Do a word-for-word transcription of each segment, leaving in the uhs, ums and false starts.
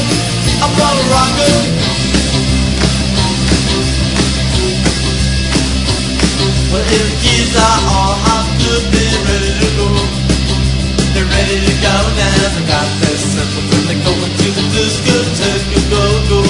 I'm gonna rock it. Well, if the kids are all hot, good, they're ready to go. They're ready to go now. They got their simple when they're going to the discotheque and go go.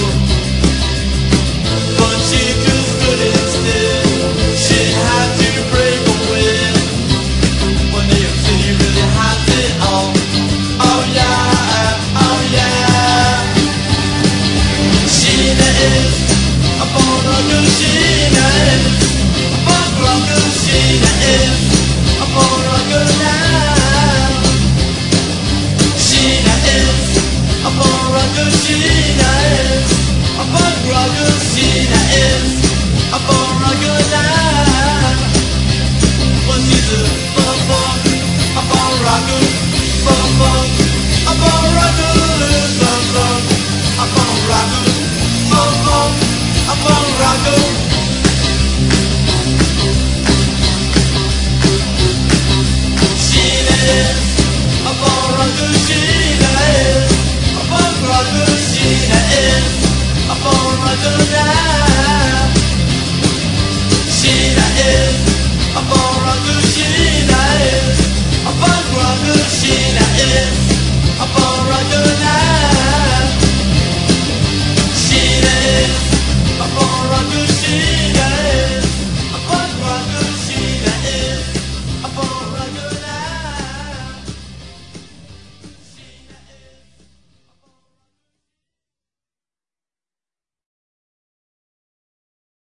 But she feels good instead. She had to break away when New York City really has it all. Oh yeah, oh yeah. Sheena is a born rocker. Sheena is a punk rocker. Sheena is a born rocker now. Sheena is a born rocker. Sheena is a punk rocker. Sheena is a born rocker now.